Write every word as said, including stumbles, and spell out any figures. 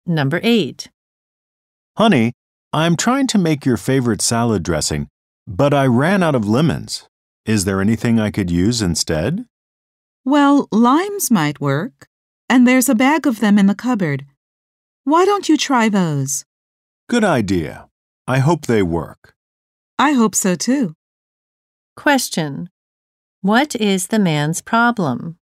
Number eight. Honey, I'm trying to make your favorite salad dressing, but I ran out of lemons. Is there anything I could use instead? Well, limes might work, and there's a bag of them in the cupboard. Why don't you try those? Good idea. I hope they work. I hope so too. Question. What is the man's problem?